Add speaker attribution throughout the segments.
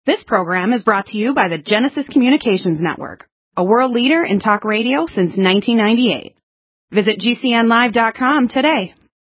Speaker 1: This program is brought to you by the Genesis Communications Network, a world leader in talk radio since 1998. Visit GCNlive.com today.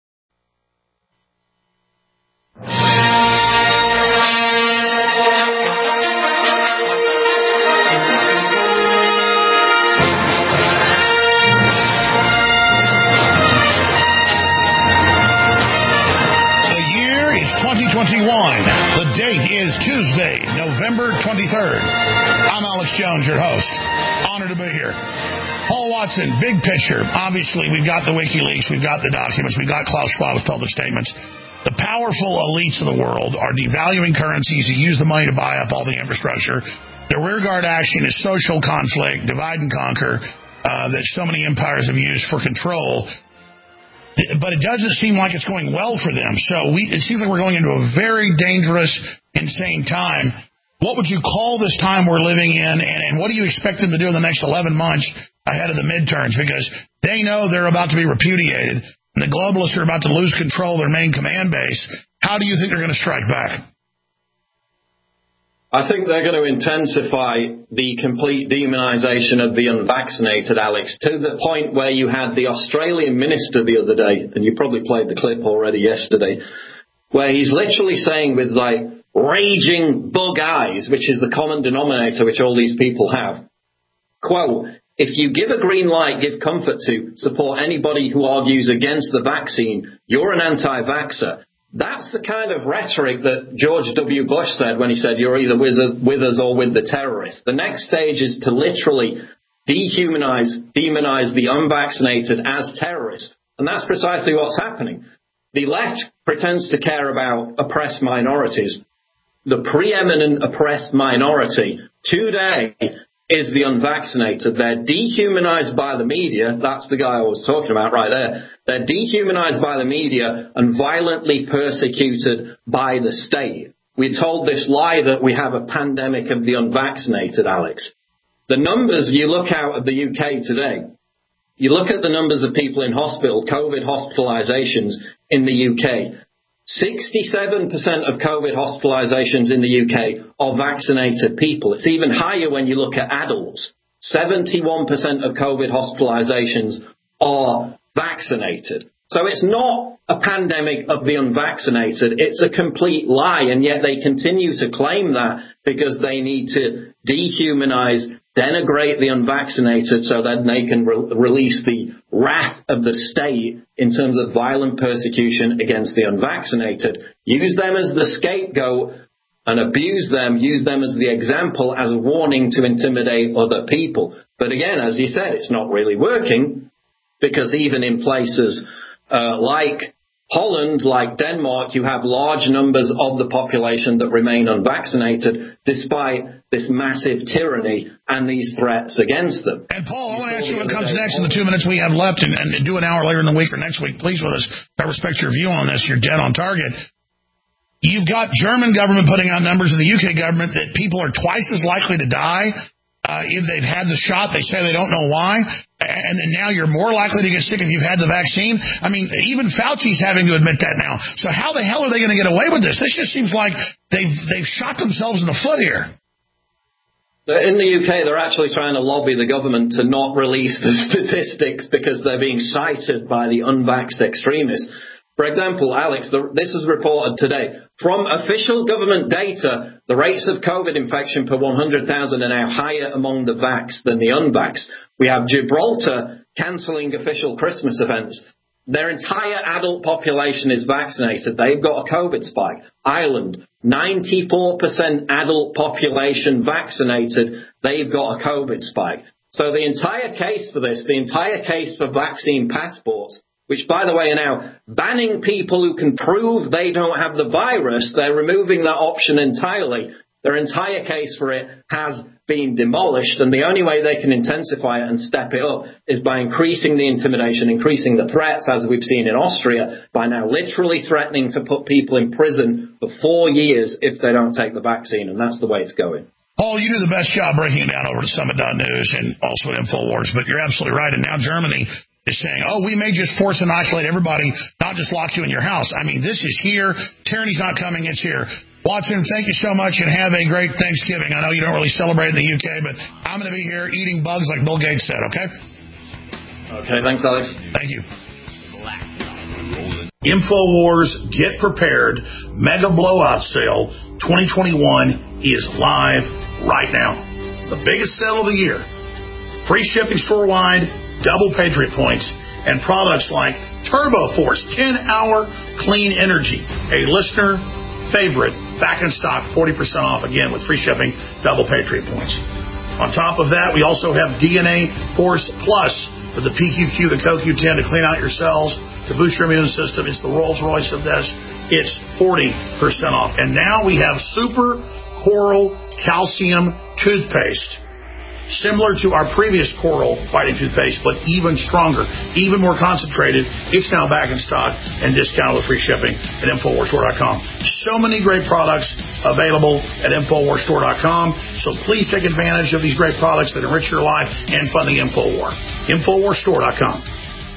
Speaker 2: The year is 2021. The date is Tuesday, November 23rd. I'm Alex Jones, your host. Honored to be here. Paul Watson, big picture. Obviously, we've got the WikiLeaks, we've got the documents, we've got Klaus Schwab's public statements. The powerful elites of the world are devaluing currencies to use the money to buy up all the infrastructure. Their rearguard action is social conflict, divide and conquer, that so many empires have used for control. But it doesn't seem like it's going well for them. So it seems like we're going into a very dangerous, insane time. What would you call this time we're living in, and what do you expect them to do in the next 11 months ahead of the midterms? Because they know they're about to be repudiated, and the globalists are about to lose control of their main command base. How do you think they're going to strike back?
Speaker 3: I think they're going to intensify the complete demonization of the unvaccinated, Alex, to the point where you had the Australian minister the other day, and you probably played the clip already yesterday, where he's literally saying with like raging bug eyes, which is the common denominator which all these people have, quote, if you give a green light, give comfort to, support anybody who argues against the vaccine, you're an anti-vaxxer. That's the kind of rhetoric that George W. Bush said when he said, you're either with us or with the terrorists. The next stage is to literally demonize the unvaccinated as terrorists. And that's precisely what's happening. The left pretends to care about oppressed minorities. The preeminent oppressed minority today is the unvaccinated. They're dehumanized by the media. That's the guy I was talking about right there. They're dehumanized by the media and violently persecuted by the state. We're told this lie that we have a pandemic of the unvaccinated, Alex. The numbers, you look out at the UK today, you look at the numbers of people in hospital, COVID hospitalizations in the UK. 67% of COVID hospitalizations in the UK are vaccinated people. It's even higher when you look at adults. 71% of COVID hospitalizations are vaccinated. So it's not a pandemic of the unvaccinated. It's a complete lie, and yet they continue to claim that because they need to dehumanize, denigrate the unvaccinated so that they can release the wrath of the state in terms of violent persecution against the unvaccinated. Use them as the scapegoat and abuse them, use them as the example, as a warning to intimidate other people. But again, as you said, it's not really working, because even in places like Holland, like Denmark, you have large numbers of the population that remain unvaccinated despite this massive tyranny and these threats against them.
Speaker 2: And Paul, I want to ask you what comes next in the 2 minutes we have left, and do an hour later in the week or next week, please, with us. I respect your view on this. You're dead on target. You've got German government putting out numbers in the UK government that people are twice as likely to die if they've had the shot. They say they don't know why. And then now you're more likely to get sick if you've had the vaccine. I mean, even Fauci's having to admit that now. So how the hell are they going to get away with this? This just seems like they've shot themselves in the foot here.
Speaker 3: In the UK, they're actually trying to lobby the government to not release the statistics because they're being cited by the unvaxxed extremists. For example, Alex, this is reported today. From official government data, the rates of COVID infection per 100,000 are now higher among the vaxxed than the unvaxxed. We have Gibraltar cancelling official Christmas events. Their entire adult population is vaccinated. They've got a COVID spike. Ireland, 94% adult population vaccinated. They've got a COVID spike. So the entire case for this, the entire case for vaccine passports, which, by the way, are now banning people who can prove they don't have the virus. They're removing that option entirely. Their entire case for it has been demolished, and the only way they can intensify it and step it up is by increasing the intimidation, increasing the threats, as we've seen in Austria, by now literally threatening to put people in prison for 4 years if they don't take the vaccine, and that's the way it's going.
Speaker 2: Paul, you do the best job breaking it down over to Summit.News and also at InfoWars, but you're absolutely right, and now Germany is saying, oh, we may just force inoculate everybody, not just lock you in your house. I mean, this is here. Tyranny's not coming. It's here. Watson, thank you so much, and have a great Thanksgiving. I know you don't really celebrate in the UK, but I'm going to be here eating bugs like Bill Gates said, okay?
Speaker 3: Okay, thanks, Alex.
Speaker 2: Thank you. InfoWars Get Prepared Mega Blowout Sale 2021 is live right now. The biggest sale of the year. Free shipping store-wide, double Patriot points, and products like Turbo Force 10-hour clean energy, a listener favorite, back in stock, 40% off, again, with free shipping, double Patriot points. On top of that, we also have DNA Force Plus with the PQQ, the CoQ10 to clean out your cells, to boost your immune system. It's the Rolls Royce of this. It's 40% off. And now we have Super Coral Calcium Toothpaste, similar to our previous Coral Fighting Toothpaste, but even stronger, even more concentrated. It's now back in stock and discounted with free shipping at InfoWarsStore.com. So many great products available at InfoWarsStore.com. So please take advantage of these great products that enrich your life and fund the InfoWar. InfoWarsStore.com.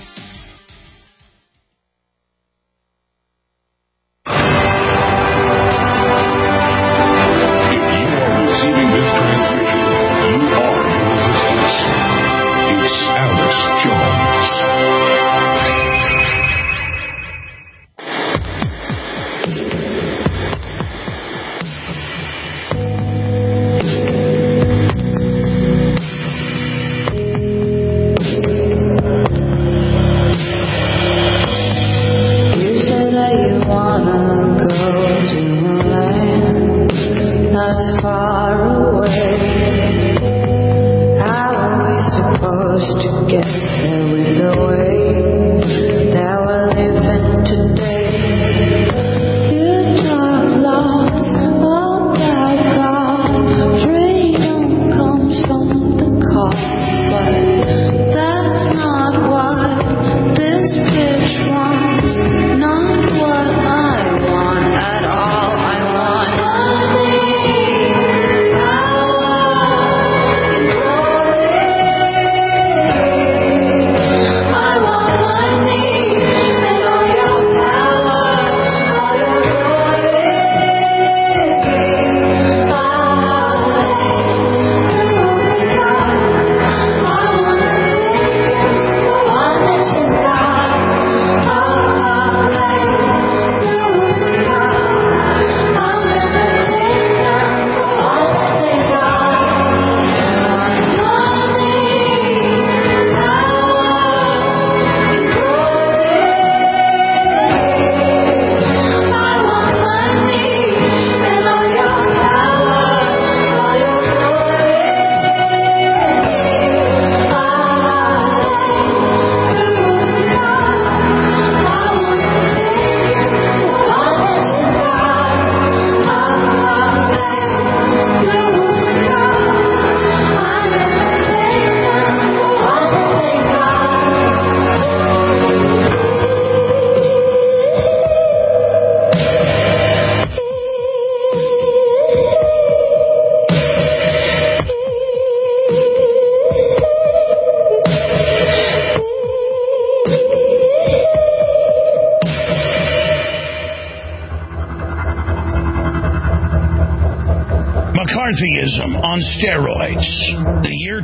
Speaker 2: McCarthyism on steroids. The year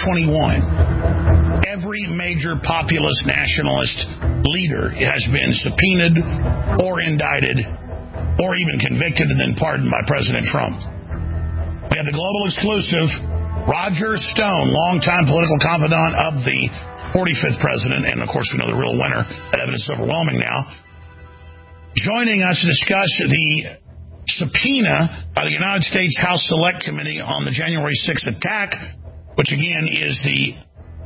Speaker 2: 2021. Every major populist nationalist leader has been subpoenaed or indicted or even convicted and then pardoned by President Trump. We have the global exclusive, Roger Stone, longtime political confidant of the 45th president, and of course we know the real winner. That evidence is overwhelming now. Joining us to discuss the subpoena by the United States House Select Committee on the January 6th attack, which again is the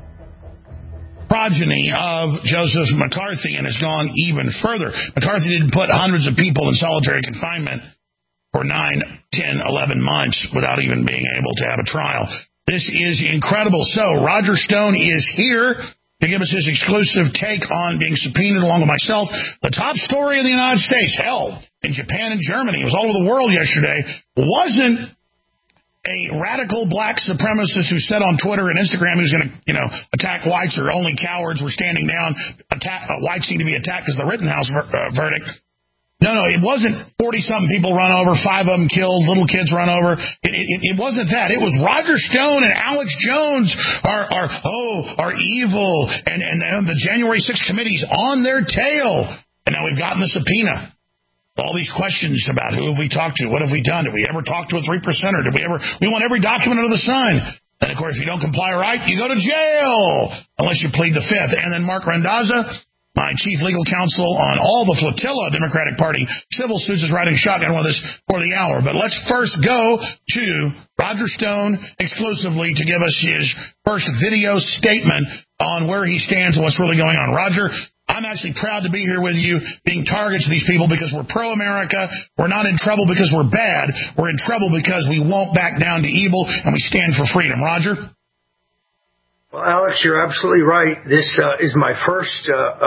Speaker 2: progeny of Joseph McCarthy and has gone even further. McCarthy didn't put hundreds of people in solitary confinement for 9, 10, 11 months without even being able to have a trial. This is incredible. So Roger Stone is here to give us his exclusive take on being subpoenaed along with myself. The top story in the United States, hell, in Japan and Germany, it was all over the world yesterday, wasn't a radical black supremacist who said on Twitter and Instagram he was going to, attack whites, or only cowards were standing down. Whites need to be attacked because of the Rittenhouse verdict. No, it wasn't 40-something people run over, 5 of them killed, little kids run over. It wasn't that. It was Roger Stone and Alex Jones are evil, and the January 6th committee's on their tail. And now we've gotten the subpoena. All these questions about who have we talked to, what have we done, did we ever talk to a 3%er, we want every document under the sun. And, of course, if you don't comply right, you go to jail, unless you plead the Fifth. And then Mark Randazza, my chief legal counsel on all the flotilla Democratic Party civil suits, is riding shotgun with us for the hour. But let's first go to Roger Stone exclusively to give us his first video statement on where he stands and what's really going on. Roger, I'm actually proud to be here with you, being targets of these people because we're pro-America. We're not in trouble because we're bad. We're in trouble because we won't back down to evil, and we stand for freedom. Roger?
Speaker 4: Well, Alex, you're absolutely right. This is my first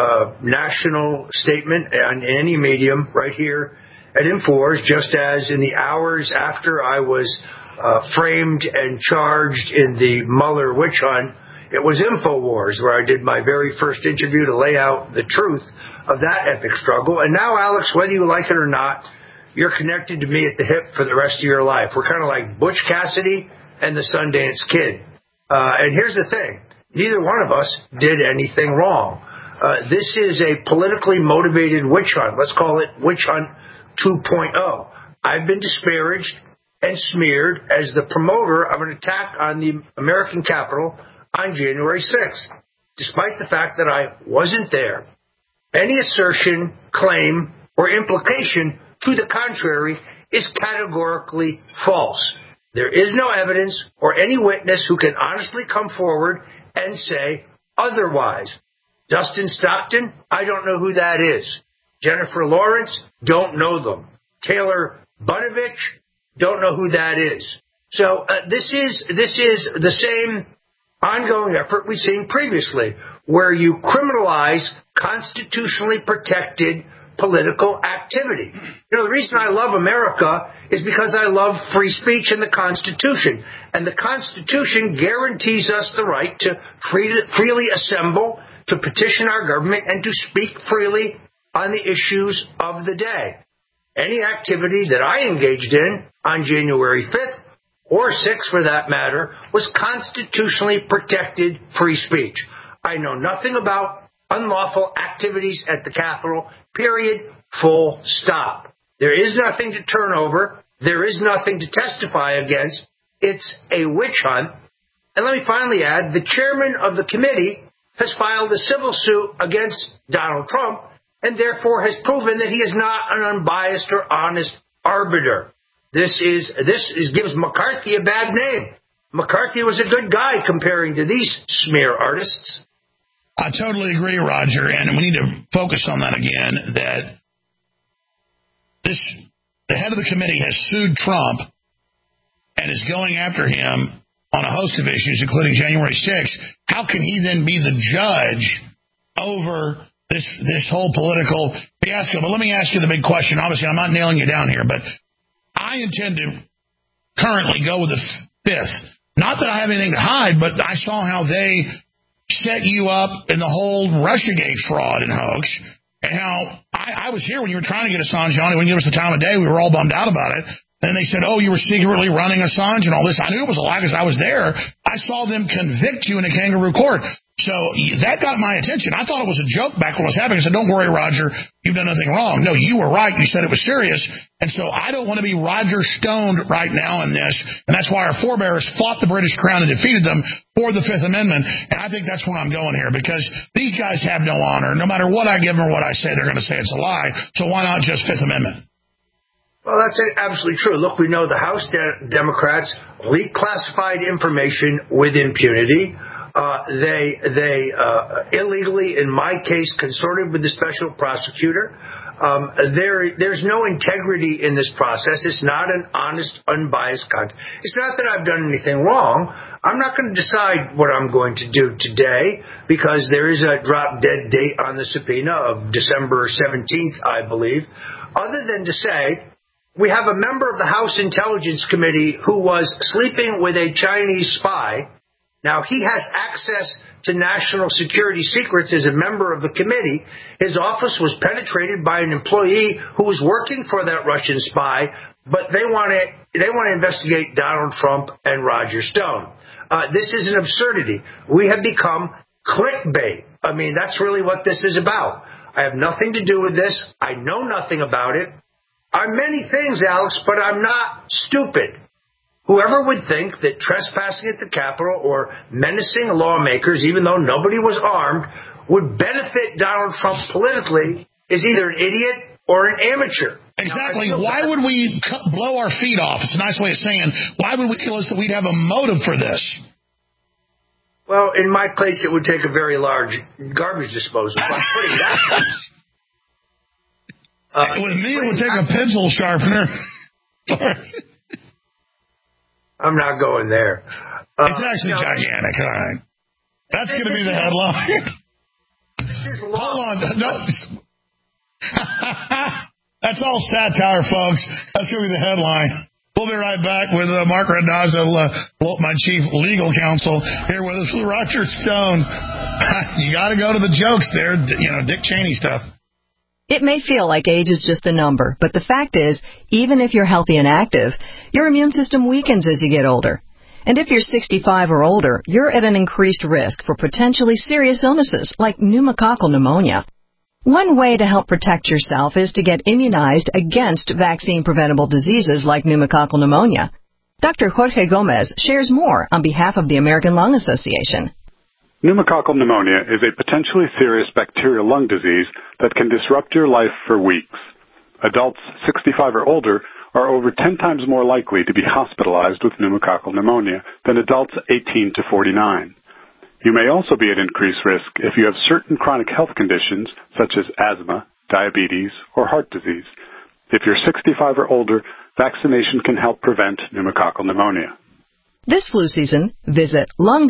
Speaker 4: national statement on any medium right here at InfoWars, just as in the hours after I was framed and charged in the Mueller witch hunt, it was InfoWars where I did my very first interview to lay out the truth of that epic struggle. And now, Alex, whether you like it or not, you're connected to me at the hip for the rest of your life. We're kind of like Butch Cassidy and the Sundance Kid. And here's the thing. Neither one of us did anything wrong. This is a politically motivated witch hunt. Let's call it Witch Hunt 2.0. I've been disparaged and smeared as the promoter of an attack on the American Capitol on January 6th, despite the fact that I wasn't there. Any assertion, claim, or implication to the contrary is categorically false. There is no evidence or any witness who can honestly come forward and say otherwise. Dustin Stockton, I don't know who that is. Jennifer Lawrence, don't know them. Taylor Bunovich, don't know who that is. So this is the same ongoing effort we've seen previously, where you criminalize constitutionally protected political activity. You know, the reason I love America is because I love free speech and the Constitution. And the Constitution guarantees us the right to freely assemble, to petition our government, and to speak freely on the issues of the day. Any activity that I engaged in on January 5th, or 6th for that matter, was constitutionally protected free speech. I know nothing about unlawful activities at the Capitol, period, full stop. There is nothing to turn over. There is nothing to testify against. It's a witch hunt. And let me finally add, the chairman of the committee has filed a civil suit against Donald Trump and therefore has proven that he is not an unbiased or honest arbiter. This gives McCarthy a bad name. McCarthy was a good guy comparing to these smear artists.
Speaker 2: I totally agree, Roger, and we need to focus on that again, that the head of the committee has sued Trump and is going after him on a host of issues, including January 6th. How can he then be the judge over this whole political fiasco? But let me ask you the big question. Obviously, I'm not nailing you down here, but I intend to currently go with the Fifth. Not that I have anything to hide, but I saw how they set you up in the whole Russiagate fraud and hoax, and how I was here when you were trying to get Assange on. He wouldn't give us the time of day. We were all bummed out about it. Then they said, oh, you were secretly running Assange and all this. I knew it was a lie because I was there. I saw them convict you in a kangaroo court. So that got my attention. I thought it was a joke back when it was happening. I said, don't worry, Roger, you've done nothing wrong. No, you were right. You said it was serious. And so I don't want to be Roger Stoned right now in this. And that's why our forebears fought the British Crown and defeated them for the Fifth Amendment. And I think that's where I'm going here, because these guys have no honor. No matter what I give them or what I say, they're going to say it's a lie. So why not just Fifth Amendment?
Speaker 4: Well, that's absolutely true. Look, we know the House Democrats leak classified information with impunity. They illegally, in my case, consorted with the special prosecutor. There's no integrity in this process. It's not an honest, unbiased content. It's not that I've done anything wrong. I'm not going to decide what I'm going to do today, because there is a drop-dead date on the subpoena of December 17th, I believe, other than to say we have a member of the House Intelligence Committee who was sleeping with a Chinese spy Now, he has access to national security secrets as a member of the committee. His office was penetrated by an employee who was working for that Russian spy, but they want to investigate Donald Trump and Roger Stone. This is an absurdity. We have become clickbait. I mean, that's really what this is about. I have nothing to do with this. I know nothing about it. I'm many things, Alex, but I'm not stupid. Whoever would think that trespassing at the Capitol or menacing lawmakers, even though nobody was armed, would benefit Donald Trump politically is either an idiot or an amateur.
Speaker 2: Exactly. Why would we blow our feet off? It's a nice way of saying, why would we kill us that we'd have a motive for this?
Speaker 4: Well, in my case, it would take a very large garbage disposal. But putting that
Speaker 2: with me, it would take a pencil sharpener.
Speaker 4: I'm not going there.
Speaker 2: It's actually gigantic. All right. That's going to be the headline. Hold on. No. That's all satire, folks. That's going to be the headline. We'll be right back with Mark Randazzo, my chief legal counsel, here with us with Roger Stone. You got to go to the jokes there, Dick Cheney stuff.
Speaker 5: It may feel like age is just a number, but the fact is, even if you're healthy and active, your immune system weakens as you get older. And if you're 65 or older, you're at an increased risk for potentially serious illnesses like pneumococcal pneumonia. One way to help protect yourself is to get immunized against vaccine-preventable diseases like pneumococcal pneumonia. Dr. Jorge Gomez shares more on behalf of the American Lung Association.
Speaker 6: Pneumococcal pneumonia is a potentially serious bacterial lung disease that can disrupt your life for weeks. Adults 65 or older are over 10 times more likely to be hospitalized with pneumococcal pneumonia than adults 18 to 49. You may also be at increased risk if you have certain chronic health conditions such as asthma, diabetes, or heart disease. If you're 65 or older, vaccination can help prevent pneumococcal pneumonia.
Speaker 5: This flu season, visit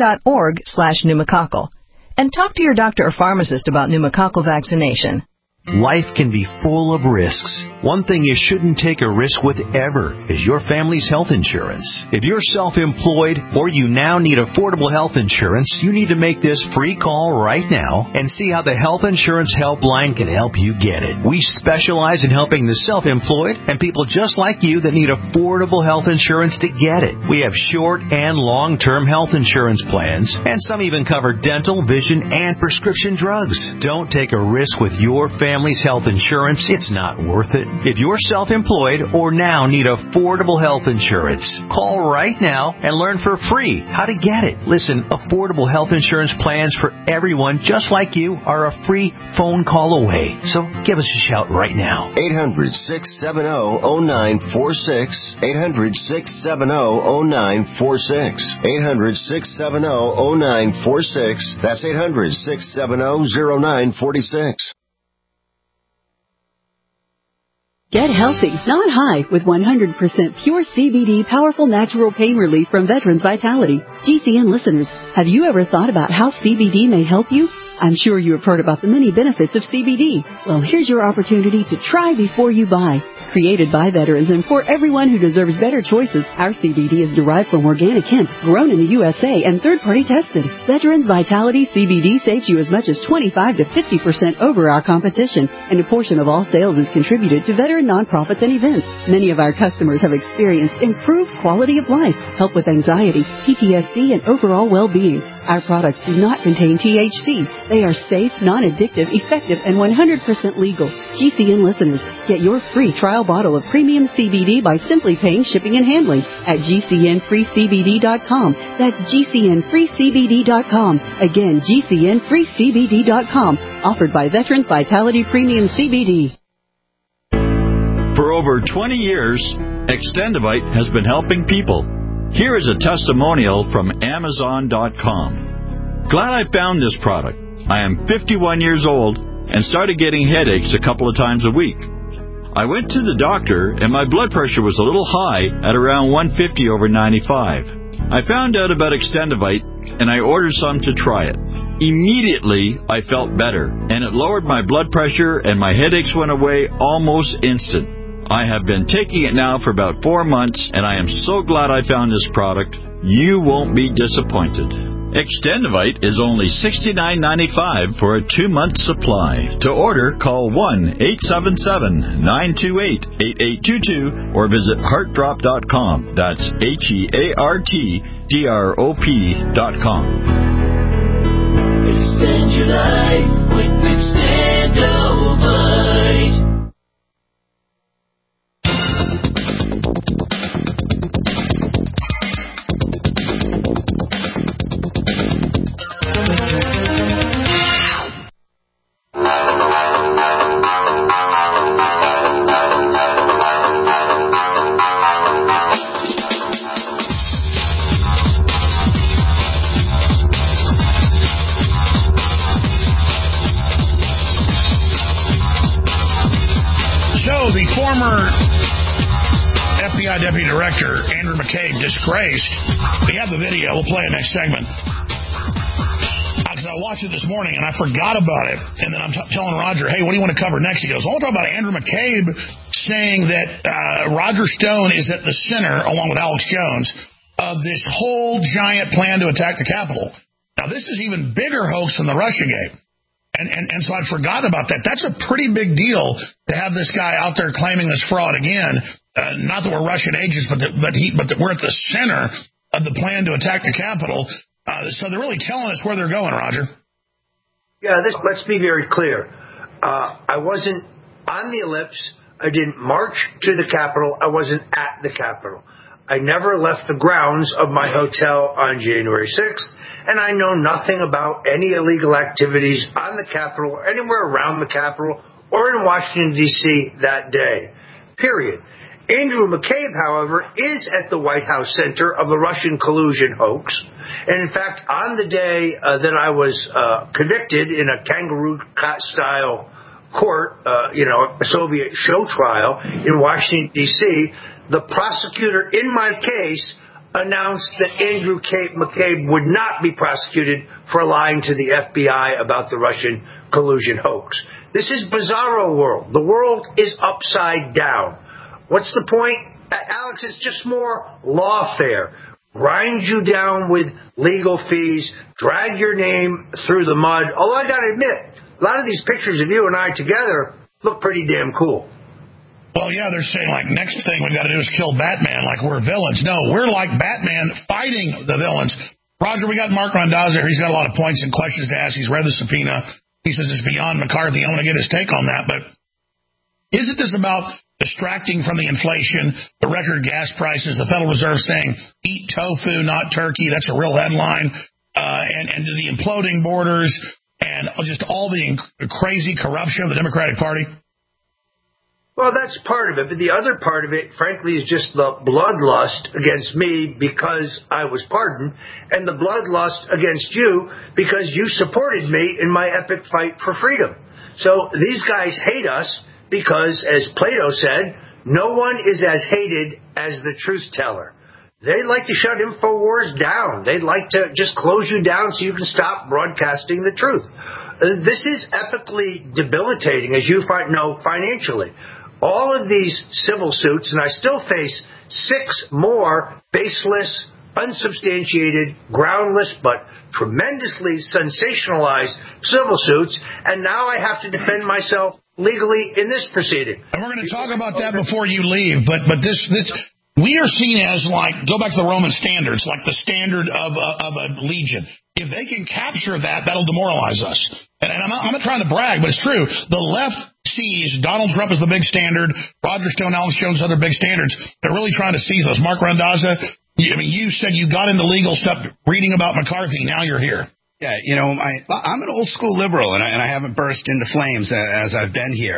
Speaker 5: lung.org/pneumococcal and talk to your doctor or pharmacist about pneumococcal vaccination.
Speaker 7: Life can be full of risks. One thing you shouldn't take a risk with ever is your family's health insurance. If you're self-employed or you now need affordable health insurance, you need to make this free call right now and see how the Health Insurance Helpline can help you get it. We specialize in helping the self-employed and people just like you that need affordable health insurance to get it. We have short and long-term health insurance plans, and some even cover dental, vision, and prescription drugs. Don't take a risk with your family's health insurance. It's not worth it. If you're self-employed or now need affordable health insurance, call right now and learn for free how to get it. Listen, affordable health insurance plans for everyone just like you are a free phone call away. So give us a shout right now.
Speaker 8: 800-670-0946. 800-670-0946. 800-670-0946. That's 800-670-0946.
Speaker 9: Get healthy, not high, with 100% pure CBD powerful natural pain relief from Veterans Vitality. GCN listeners, have you ever thought about how CBD may help you? I'm sure you have heard about the many benefits of CBD. Well, here's your opportunity to try before you buy. Created by veterans and for everyone who deserves better choices, our CBD is derived from organic hemp, grown in the USA, and third-party tested. Veterans Vitality CBD saves you as much as 25 to 50% over our competition, and a portion of all sales is contributed to veteran nonprofits and events. Many of our customers have experienced improved quality of life, help with anxiety, PTSD, and overall well-being. Our products do not contain THC. They are safe, non-addictive, effective, and 100% legal. GCN listeners, get your free trial bottle of premium CBD by simply paying shipping and handling at GCNFreeCBD.com. That's GCNFreeCBD.com. Again, GCNFreeCBD.com. Offered by Veterans Vitality Premium CBD.
Speaker 10: For over 20 years, Extendivite has been helping people. Here is a testimonial from Amazon.com. Glad I found this product. I am 51 years old and started getting headaches a couple of times a week. I went to the doctor and my blood pressure was a little high at around 150 over 95. I found out about Extendivite and I ordered some to try it. Immediately, I felt better and it lowered my blood pressure and my headaches went away almost instant. I have been taking it now for about 4 months, and I am so glad I found this product. You won't be disappointed. Extendivite is only $69.95 for a 2-month supply. To order, call 1-877-928-8822 or visit heartdrop.com. That's HEARTDROP.com.
Speaker 11: Extend your life with Extendivite.
Speaker 2: The former FBI Deputy Director, Andrew McCabe, disgraced. We have the video. We'll play it next segment. I watched it this morning, and I forgot about it. And then I'm telling Roger, hey, what do you want to cover next? He goes, I want to talk about Andrew McCabe saying that Roger Stone is at the center, along with Alex Jones, of this whole giant plan to attack the Capitol. Now, this is even bigger hoax than the Russiagate. And so I'd forgotten about that. That's a pretty big deal to have this guy out there claiming this fraud again. Not that we're Russian agents, but that we're at the center of the plan to attack the Capitol. So they're really telling us where they're going, Roger.
Speaker 4: Yeah, let's be very clear. I wasn't on the ellipse. I didn't march to the Capitol. I wasn't at the Capitol. I never left the grounds of my hotel on January 6th. And I know nothing about any illegal activities on the Capitol or anywhere around the Capitol or in Washington, D.C. that day, period. Andrew McCabe, however, is at the White House center of the Russian collusion hoax. And, in fact, on the day that I was convicted in a kangaroo-style court, a Soviet show trial in Washington, D.C., the prosecutor in my case announced that Andrew McCabe would not be prosecuted for lying to the FBI about the Russian collusion hoax. This is bizarro world. The world is upside down. What's the point? Alex, it's just more lawfare. Grind you down with legal fees, drag your name through the mud. Although I got to admit, a lot of these pictures of you and I together look pretty damn cool.
Speaker 2: Well, yeah, they're saying, like, next thing we've got to do is kill Batman, like we're villains. No, we're like Batman fighting the villains. Roger, we got Mark Randazza here. He's got a lot of points and questions to ask. He's read the subpoena. He says it's beyond McCarthy. I want to get his take on that. But isn't this about distracting from the inflation, the record gas prices, the Federal Reserve saying, eat tofu, not turkey? That's a real headline. And the imploding borders and just all the crazy corruption of the Democratic Party?
Speaker 4: Well, that's part of it, but the other part of it, frankly, is just the bloodlust against me because I was pardoned, and the bloodlust against you because you supported me in my epic fight for freedom. So these guys hate us because, as Plato said, no one is as hated as the truth teller. They'd like to shut InfoWars down. They'd like to just close you down so you can stop broadcasting the truth. This is epically debilitating, as you know, financially. All of these civil suits, and I still face 6 more baseless, unsubstantiated, groundless, but tremendously sensationalized civil suits, and now I have to defend myself legally in this proceeding.
Speaker 2: And we're going to talk about that before you leave, but this we are seen as, like, go back to the Roman standards, like the standard of a legion. If they can capture that, that'll demoralize us. And I'm not trying to brag, but it's true. The left sees Donald Trump as the big standard, Roger Stone, Alex Jones, other big standards. They're really trying to seize us. Mark Randazza, you said you got into legal stuff reading about McCarthy. Now you're here.
Speaker 12: Yeah, I'm an old school liberal, and I haven't burst into flames as I've been here.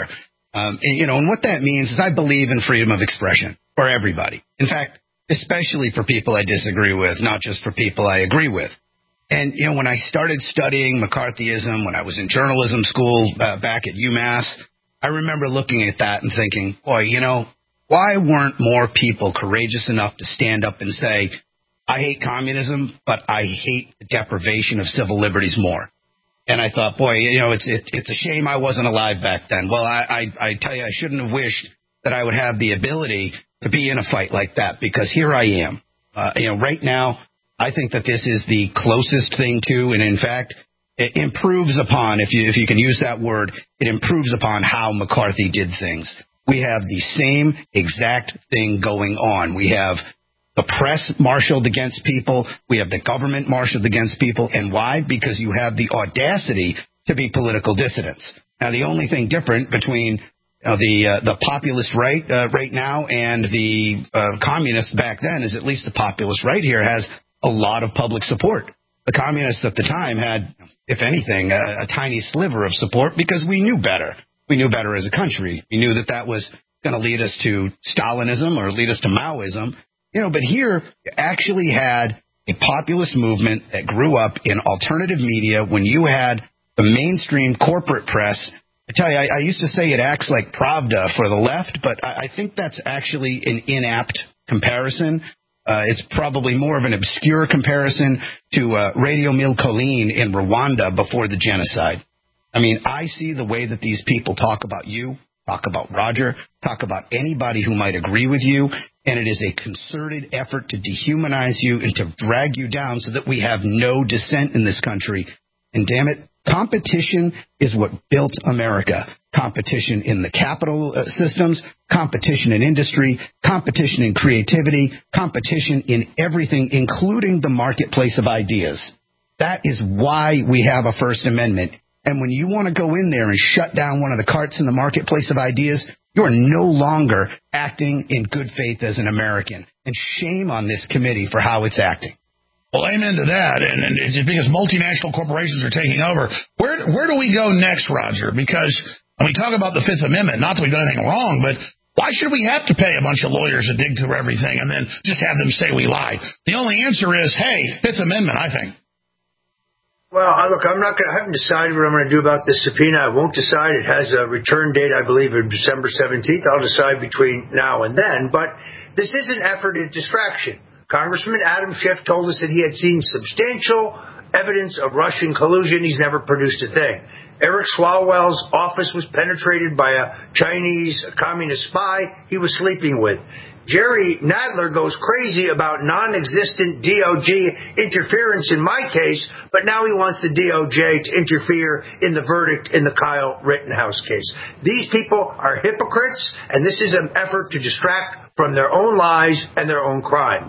Speaker 12: And what that means is I believe in freedom of expression for everybody. In fact, especially for people I disagree with, not just for people I agree with. And, when I started studying McCarthyism, when I was in journalism school back at UMass, I remember looking at that and thinking, boy, why weren't more people courageous enough to stand up and say, I hate communism, but I hate the deprivation of civil liberties more? And I thought, boy, it's a shame I wasn't alive back then. Well, I tell you, I shouldn't have wished that I would have the ability to be in a fight like that, because here I am. Right now, I think that this is the closest thing to, and in fact, it improves upon, if you can use that word, it improves upon how McCarthy did things. We have the same exact thing going on. We have the press marshaled against people. We have the government marshaled against people. And why? Because you have the audacity to be political dissidents. Now, the only thing different between the populist right right now and the communists back then is at least the populist right here has a lot of public support. The communists at the time had, if anything, a tiny sliver of support because we knew better. We knew better as a country. We knew that that was going to lead us to Stalinism or lead us to Maoism. But here you actually had a populist movement that grew up in alternative media when you had the mainstream corporate press. I tell you, I used to say it acts like Pravda for the left, but I think that's actually an inapt comparison. It's probably more of an obscure comparison to Radio Mille Collines in Rwanda before the genocide. I mean, I see the way that these people talk about you, talk about Roger, talk about anybody who might agree with you, and it is a concerted effort to dehumanize you and to drag you down so that we have no dissent in this country. And damn it, competition is what built America. Competition in the capital systems, competition in industry, competition in creativity, competition in everything, including the marketplace of ideas. That is why we have a First Amendment. And when you want to go in there and shut down one of the carts in the marketplace of ideas, you are no longer acting in good faith as an American. And shame on this committee for how it's acting.
Speaker 2: Well, amen to that. And it's because multinational corporations are taking over. Where do we go next, Roger? Because when we talk about the Fifth Amendment, not that we've done anything wrong, but why should we have to pay a bunch of lawyers to dig through everything and then just have them say we lied? The only answer is, hey, Fifth Amendment, I think.
Speaker 4: Well, look, I haven't decided what I'm going to do about this subpoena. I won't decide. It has a return date, I believe, of December 17th. I'll decide between now and then. But this is an effort at distraction. Congressman Adam Schiff told us that he had seen substantial evidence of Russian collusion. He's never produced a thing. Eric Swalwell's office was penetrated by a Chinese communist spy he was sleeping with. Jerry Nadler goes crazy about non-existent DOJ interference in my case, but now he wants the DOJ to interfere in the verdict in the Kyle Rittenhouse case. These people are hypocrites, and this is an effort to distract from their own lies and their own crimes.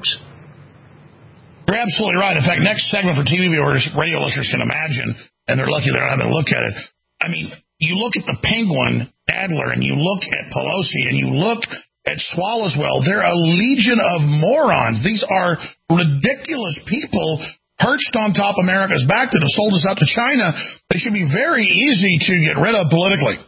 Speaker 2: You're absolutely right. In fact, next segment for TV viewers, radio listeners can imagine, and they're lucky they're not having to look at it. I mean, you look at the Penguin, Nadler, and you look at Pelosi, and you look at Swalwell. They're a legion of morons. These are ridiculous people perched on top of America's back that have sold us out to China. They should be very easy to get rid of politically.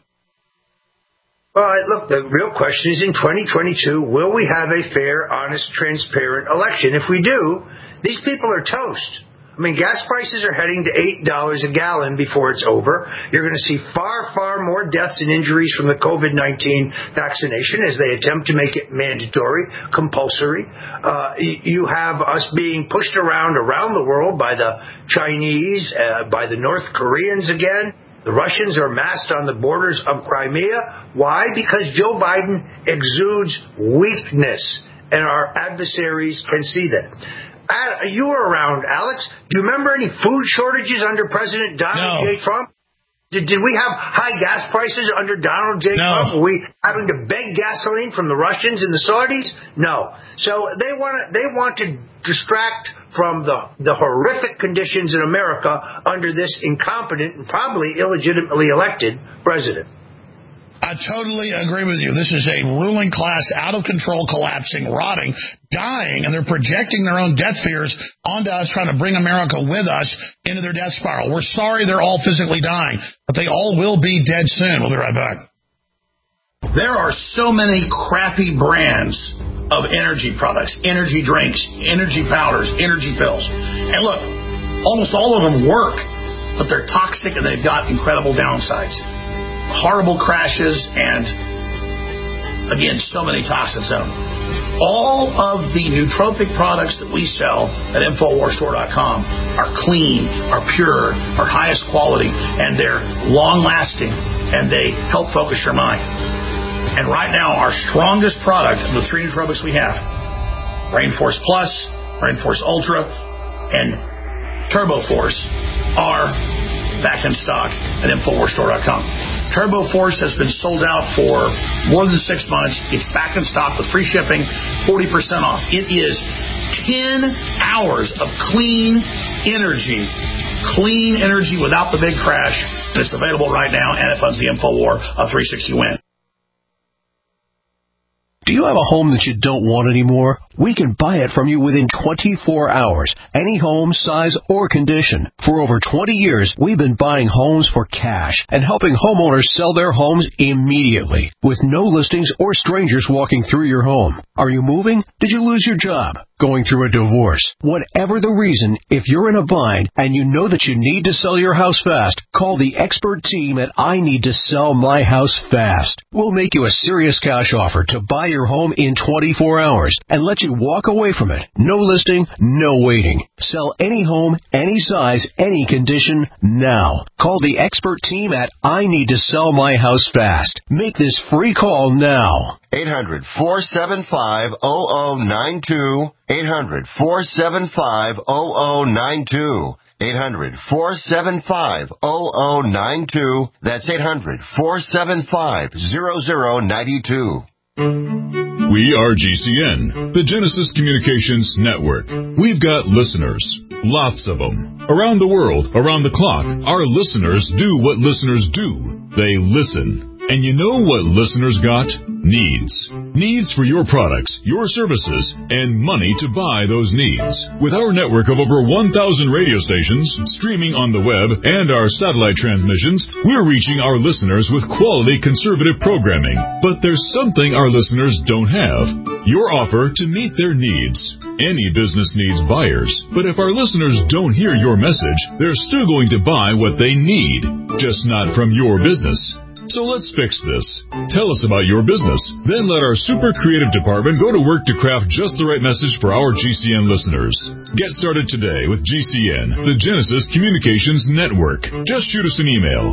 Speaker 4: Well, look, the real question is in 2022, will we have a fair, honest, transparent election? If we do, these people are toast. I mean, gas prices are heading to $8 a gallon before it's over. You're going to see far, far more deaths and injuries from the COVID-19 vaccination as they attempt to make it mandatory, compulsory. You have us being pushed around the world by the Chinese, by the North Koreans again. The Russians are massed on the borders of Crimea. Why? Because Joe Biden exudes weakness, and our adversaries can see that. You were around, Alex. Do you remember any food shortages under President Donald J. Trump? Did we have high gas prices under Donald J. Trump? Were we having to beg gasoline from the Russians and the Saudis? No. So they want to distract from the horrific conditions in America under this incompetent and probably illegitimately elected president.
Speaker 2: I totally agree with you. This is a ruling class out of control, collapsing, rotting, dying, and they're projecting their own death fears onto us, trying to bring America with us into their death spiral. We're sorry they're all physically dying, but they all will be dead soon. We'll be right back. There are so many crappy brands of energy products, energy drinks, energy powders, energy pills. And look, almost all of them work, but they're toxic and they've got incredible downsides. Horrible crashes, and again, so many toxins in them. All of the nootropic products that we sell at InfoWarsStore.com are clean, are pure, are highest quality, and they're long-lasting, and they help focus your mind. And right now, our strongest product of the three nootropics we have, Rainforce Plus, Rainforce Ultra, and TurboForce are back in stock at InfoWarsStore.com. TurboForce has been sold out for more than 6 months. It's back in stock with free shipping, 40% off. It is 10 hours of clean energy without the big crash. And it's available right now, and it funds the InfoWar 360 win.
Speaker 13: Do you have a home that you don't want anymore? We can buy it from you within 24 hours. Any home, size, or condition. For over 20 years, we've been buying homes for cash and helping homeowners sell their homes immediately with no listings or strangers walking through your home. Are you moving? Did you lose your job? Going through a divorce? Whatever the reason, if you're in a bind and you know that you need to sell your house fast, call the expert team at I Need to Sell My House Fast. We'll make you a serious cash offer to buy your home in 24 hours and let you walk away from it. No listing, no waiting. Sell any home, any size, any condition, now. Call the expert team at I Need to Sell My House Fast. Make this free call now.
Speaker 8: 800-475-0092. 800-475-0092. 800-475-0092. That's 800-475-0092.
Speaker 14: We are GCN, the Genesis Communications Network. We've got listeners, lots of them. Around the world, around the clock, our listeners do what listeners do. They listen. And you know what listeners got? Needs. Needs for your products, your services, and money to buy those needs. With our network of over 1,000 radio stations, streaming on the web, and our satellite transmissions, we're reaching our listeners with quality conservative programming. But there's something our listeners don't have. Your offer to meet their needs. Any business needs buyers. But if our listeners don't hear your message, they're still going to buy what they need, just not from your business. So let's fix this. Tell us about your business. Then let our super creative department go to work to craft just the right message for our GCN listeners. Get started today with GCN, the Genesis Communications Network. Just shoot us an email.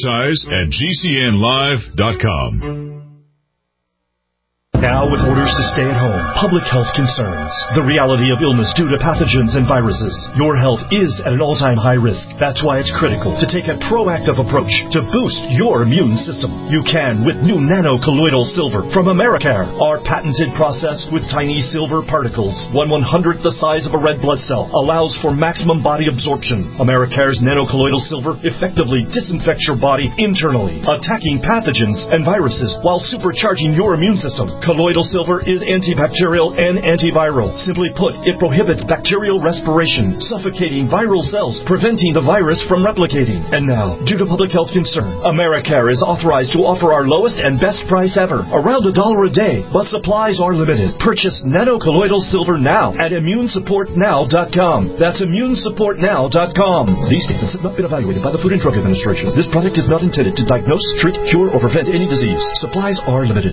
Speaker 14: Advertise@gcnlive.com.
Speaker 15: Now with orders to stay at home, public health concerns, the reality of illness due to pathogens and viruses, your health is at an all-time high risk. That's why it's critical to take a proactive approach to boost your immune system. You can with new nano-colloidal silver from Americare. Our patented process with tiny silver particles, 1/100th the size of a red blood cell, allows for maximum body absorption. Americare's nano-colloidal silver effectively disinfects your body internally, attacking pathogens and viruses while supercharging your immune system. Colloidal silver is antibacterial and antiviral. Simply put, it prohibits bacterial respiration, suffocating viral cells, preventing the virus from replicating. And now, due to public health concern, Americare is authorized to offer our lowest and best price ever, around $1 a day, but supplies are limited. Purchase nano-colloidal silver now at ImmuneSupportNow.com. That's ImmuneSupportNow.com. These statements have not been evaluated by the Food and Drug Administration. This product is not intended to diagnose, treat, cure, or prevent any disease. Supplies are limited.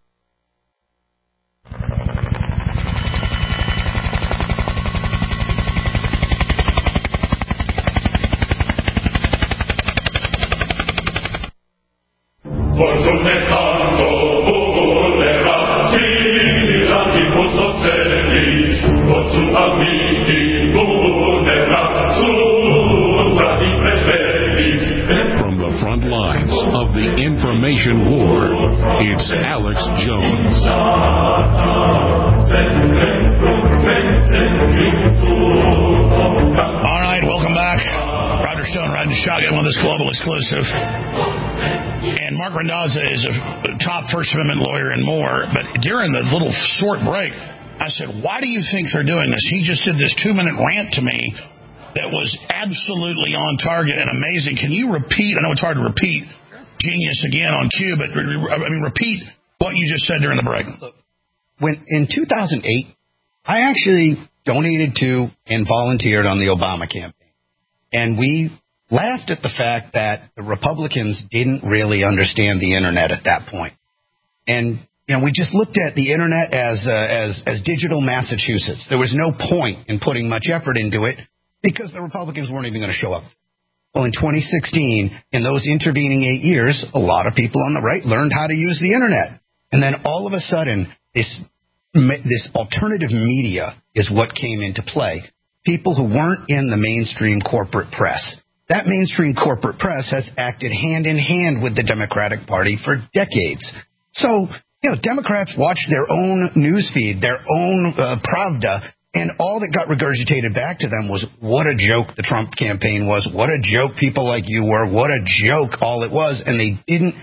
Speaker 14: From the front lines of the information war, it's Alex Jones.
Speaker 2: All right, welcome back. Roger Stone riding shotgun on this global exclusive. And Mark Randazza is a top First Amendment lawyer and more. But during the little short break, I said, why do you think they're doing this? He just did this 2-minute rant to me that was absolutely on target and amazing. Can you repeat? I know it's hard to repeat genius again on cue, but repeat what you just said during the break.
Speaker 12: When in 2008, I actually donated to and volunteered on the Obama campaign. And we laughed at the fact that the Republicans didn't really understand the Internet at that point. And, we just looked at the Internet as digital Massachusetts. There was no point in putting much effort into it because the Republicans weren't even going to show up. Well, in 2016, in those intervening 8 years, a lot of people on the right learned how to use the Internet. And then all of a sudden, this alternative media is what came into play. people who weren't in the mainstream corporate press. That mainstream corporate press has acted hand in hand with the Democratic Party for decades. So, Democrats watch their own newsfeed, their own Pravda, and all that got regurgitated back to them was what a joke the Trump campaign was, what a joke people like you were, what a joke all it was, and they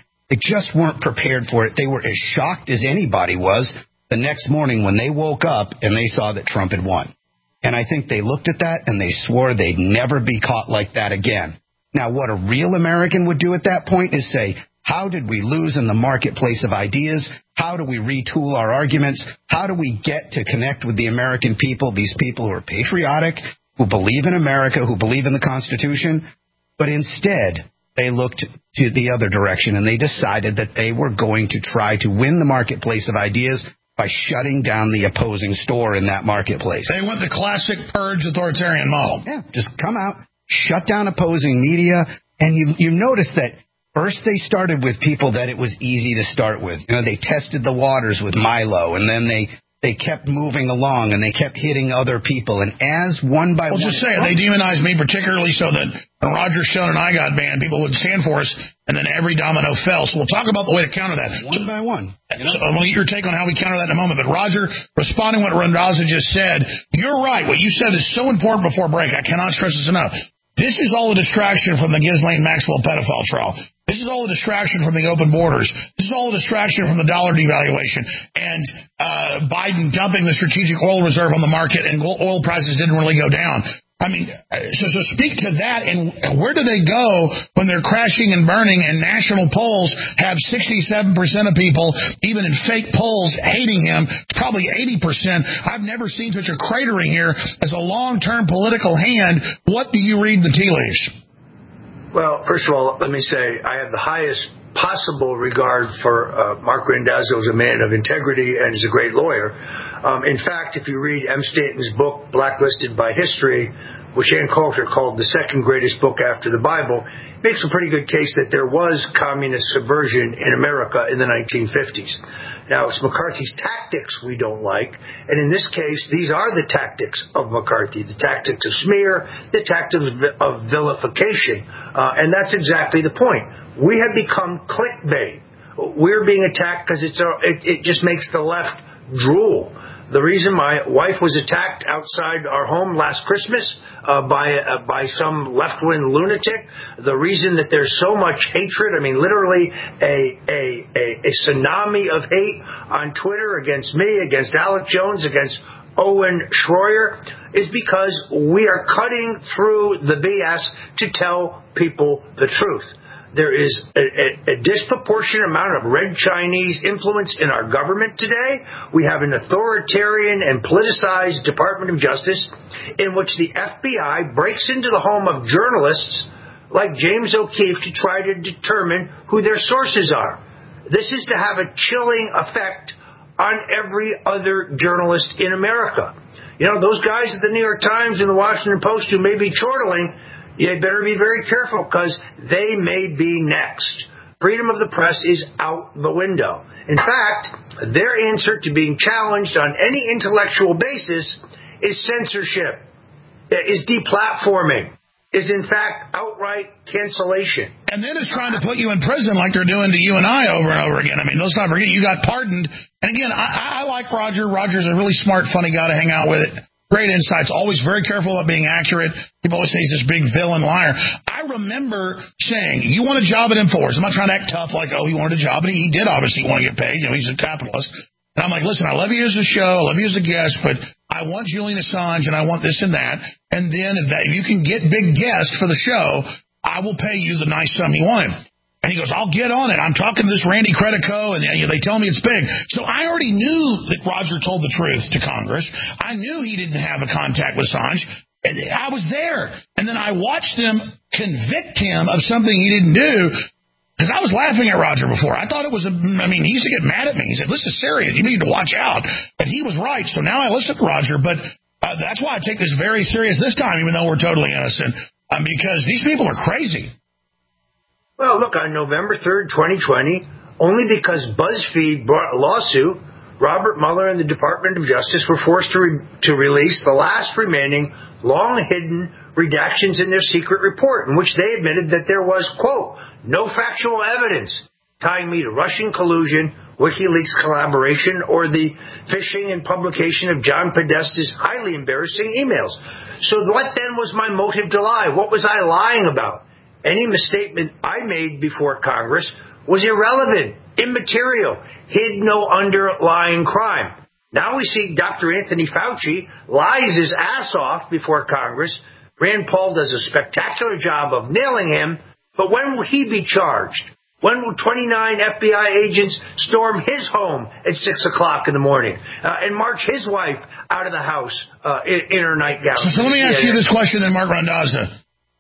Speaker 12: just weren't prepared for it. They were as shocked as anybody was the next morning when they woke up and they saw that Trump had won. And I think they looked at that and they swore they'd never be caught like that again. Now, what a real American would do at that point is say, how did we lose in the marketplace of ideas? How do we retool our arguments? How do we get to connect with the American people, these people who are patriotic, who believe in America, who believe in the Constitution? But instead, they looked to the other direction and they decided that they were going to try to win the marketplace of ideas by shutting down the opposing store in that marketplace.
Speaker 2: They went the classic purge authoritarian model.
Speaker 12: Yeah, just come out, shut down opposing media, and you notice that first they started with people that it was easy to start with. They tested the waters with Milo, and then they kept moving along, and they kept hitting other people, and as one by one...
Speaker 2: Well, just say it. They demonized me particularly so that when Roger Stone and I got banned, people would stand for us, and then every domino fell. So we'll talk about the way to counter that.
Speaker 12: One by one.
Speaker 2: So I'll get your take on how we counter that in a moment. But Roger, responding to what Randazza just said, you're right. What you said is so important before break. I cannot stress this enough. This is all a distraction from the Ghislaine Maxwell pedophile trial. This is all a distraction from the open borders. This is all a distraction from the dollar devaluation and Biden dumping the strategic oil reserve on the market, and oil prices didn't really go down. I mean, so speak to that, and where do they go when they're crashing and burning, and national polls have 67% of people, even in fake polls, hating him, probably 80%. I've never seen such a cratering here as a long-term political hand. What do you read the tea leaves?
Speaker 4: Well, first of all, let me say I have the highest possible regard for Mark Randazzo as a man of integrity and as a great lawyer. In fact, if you read M. Stanton's book, Blacklisted by History, which Ann Coulter called the second greatest book after the Bible, makes a pretty good case that there was communist subversion in America in the 1950s. Now, it's McCarthy's tactics we don't like, and in this case, these are the tactics of McCarthy, the tactics of smear, the tactics of vilification, and that's exactly the point. We have become clickbait. We're being attacked because it just makes the left drool. The reason my wife was attacked outside our home last Christmas by some left-wing lunatic, the reason that there's so much hatred, I mean, literally a tsunami of hate on Twitter against me, against Alex Jones, against Owen Schroyer, is because we are cutting through the BS to tell people the truth. There is a disproportionate amount of red Chinese influence in our government today. We have an authoritarian and politicized Department of Justice in which the FBI breaks into the home of journalists like James O'Keefe to try to determine who their sources are. This is to have a chilling effect on every other journalist in America. Those guys at the New York Times and the Washington Post who may be chortling, you better be very careful because they may be next. Freedom of the press is out the window. In fact, their answer to being challenged on any intellectual basis is censorship, is deplatforming, is in fact outright cancellation.
Speaker 2: And then it's trying to put you in prison like they're doing to you and I over and over again. I mean, let's not forget you got pardoned. And again, I like Roger. Roger's a really smart, funny guy to hang out with. Great insights, always very careful about being accurate. People always say he's this big villain liar. I remember saying, you want a job at InfoWars. I'm not trying to act tough like, he wanted a job. And he did obviously want to get paid. He's a capitalist. And I'm like, listen, I love you as a show. I love you as a guest, but I want Julian Assange and I want this and that. And then if you can get big guests for the show, I will pay you the nice sum you want. And he goes, I'll get on it. I'm talking to this Randy Credico, and they tell me it's big. So I already knew that Roger told the truth to Congress. I knew he didn't have a contact with Assange. I was there. And then I watched them convict him of something he didn't do, because I was laughing at Roger before. I thought it was he used to get mad at me. He said, this is serious. You need to watch out. And he was right. So now I listen to Roger, but that's why I take this very serious this time, even though we're totally innocent, because these people are crazy.
Speaker 4: Well, look, on November 3rd, 2020, only because BuzzFeed brought a lawsuit, Robert Mueller and the Department of Justice were forced to release the last remaining long-hidden redactions in their secret report, in which they admitted that there was, quote, no factual evidence tying me to Russian collusion, WikiLeaks collaboration, or the phishing and publication of John Podesta's highly embarrassing emails. So what then was my motive to lie? What was I lying about? Any misstatement I made before Congress was irrelevant, immaterial, hid no underlying crime. Now we see Dr. Anthony Fauci lies his ass off before Congress. Rand Paul does a spectacular job of nailing him, but when will he be charged? When will 29 FBI agents storm his home at 6 o'clock in the morning and march his wife out of the house in her nightgown?
Speaker 2: So let me ask you this question then, Mark Randazza.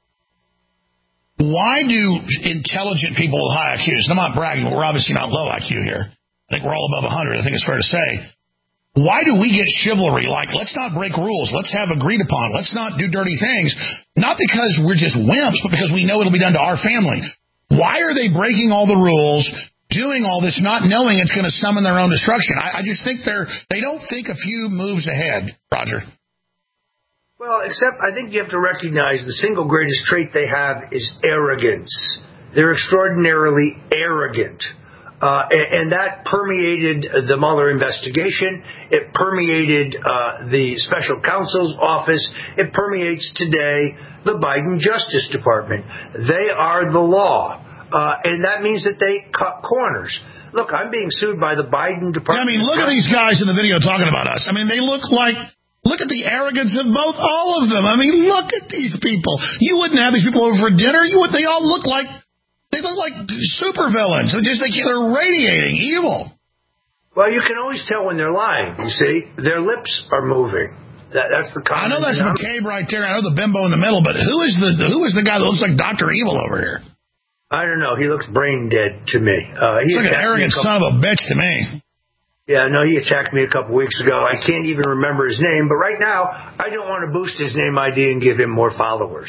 Speaker 2: Why do intelligent people with high IQs, and I'm not bragging, but we're obviously not low IQ here. I think we're all above 100. I think it's fair to say. Why do we get chivalry? Like, let's not break rules. Let's have agreed upon. Let's not do dirty things. Not because we're just wimps, but because we know it'll be done to our family. Why are they breaking all the rules, doing all this, not knowing it's going to summon their own destruction? I just think they don't think a few moves ahead, Roger.
Speaker 4: Well, except I think you have to recognize the single greatest trait they have is arrogance. They're extraordinarily arrogant. And that permeated the Mueller investigation. It permeated the special counsel's office. It permeates today the Biden Justice Department. They are the law. And that means that they cut corners. Look, I'm being sued by the Biden Department.
Speaker 2: I mean, look at these guys in the video talking about us. I mean, they look at the arrogance of all of them. I mean, look at these people. You wouldn't have these people over for dinner. They all look like supervillains. They're radiating evil.
Speaker 4: Well, you can always tell when they're lying, you see. Their lips are moving. That's the common.
Speaker 2: I know that's McCabe right there. I know the bimbo in the middle, but who is the guy that looks like Dr. Evil over here?
Speaker 4: I don't know. He looks brain dead to me.
Speaker 2: He's like an arrogant son of a bitch to me.
Speaker 4: Yeah, no, he attacked me a couple weeks ago. I can't even remember his name, but right now, I don't want to boost his name ID and give him more followers.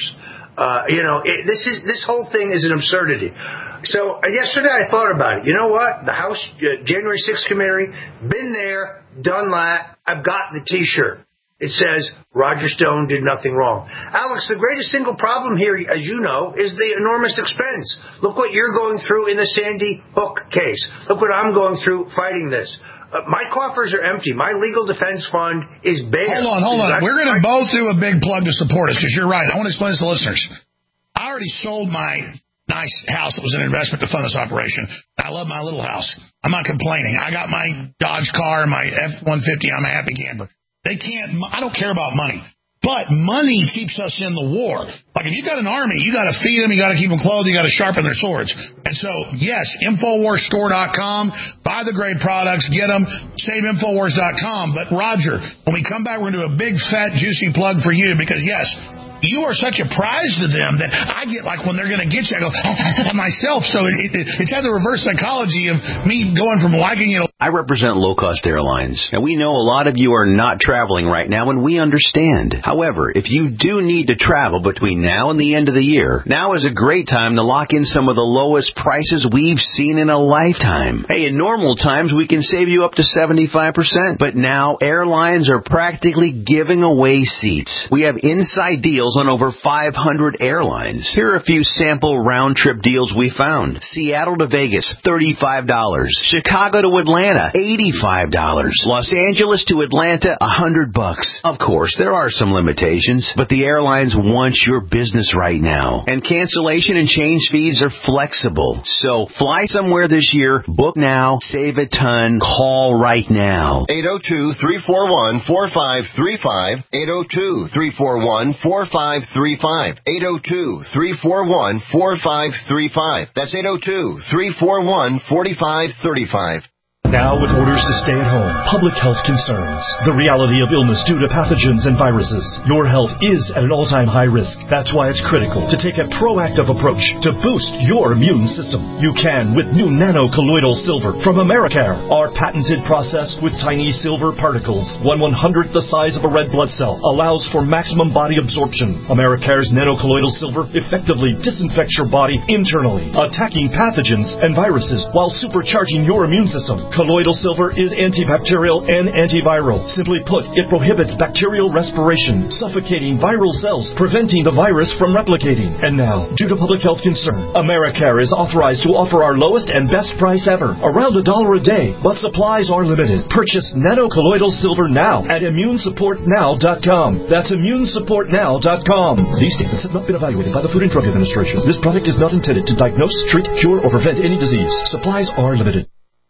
Speaker 4: This whole thing is an absurdity. So yesterday I thought about it. You know what? The House January 6th committee, been there, done that. I've got the T-shirt. It says Roger Stone did nothing wrong. Alex, the greatest single problem here, as you know, is the enormous expense. Look what you're going through in the Sandy Hook case. Look what I'm going through fighting this. My coffers are empty. My legal defense fund is bare.
Speaker 2: Hold on. We're going to both do a big plug to support us because you're right. I want to explain this to listeners. I already sold my nice house that was an investment to fund this operation. I love my little house. I'm not complaining. I got my Dodge car, my F-150. I'm a happy camper. I don't care about money. But money keeps us in the war. Like, if you got an army, you got to feed them, you got to keep them clothed, you got to sharpen their swords. And so, yes, InfoWarsStore.com, buy the great products, get them, save InfoWars.com. But, Roger, when we come back, we're going to do a big, fat, juicy plug for you because, yes, you are such a prize to them that I get, like, when they're going to get you, I go, myself. So it's had the reverse psychology of me going from liking you.
Speaker 7: I represent low-cost airlines, and we know a lot of you are not traveling right now, and we understand. However, if you do need to travel between now and the end of the year, now is a great time to lock in some of the lowest prices we've seen in a lifetime. Hey, in normal times, we can save you up to 75%, but now airlines are practically giving away seats. We have inside deals on over 500 airlines. Here are a few sample round-trip deals we found. Seattle to Vegas, $35. Chicago to Atlanta, $85. Los Angeles to Atlanta, $100. Of course, there are some limitations, but the airlines want your business right now. And cancellation and change fees are flexible. So fly somewhere this year, book now, save a ton, call right now.
Speaker 8: 802-341-4535. 802-341-4535. 802-341-4535. That's 802-341-4535.
Speaker 15: Now with orders to stay at home, public health concerns, the reality of illness due to pathogens and viruses. Your health is at an all-time high risk. That's why it's critical to take a proactive approach to boost your immune system. You can with new nano-colloidal silver from Americare. Our patented process with tiny silver particles, 1/100th the size of a red blood cell, allows for maximum body absorption. Americare's nano-colloidal silver effectively disinfects your body internally, attacking pathogens and viruses while supercharging your immune system. Colloidal silver is antibacterial and antiviral. Simply put, it prohibits bacterial respiration, suffocating viral cells, preventing the virus from replicating. And now, due to public health concern, Americare is authorized to offer our lowest and best price ever, around $1 a day, but supplies are limited. Purchase nanocolloidal silver now at immunesupportnow.com. That's immunesupportnow.com. These statements have not been evaluated by the Food and Drug Administration. This product is not intended to diagnose, treat, cure, or prevent any disease. Supplies are limited.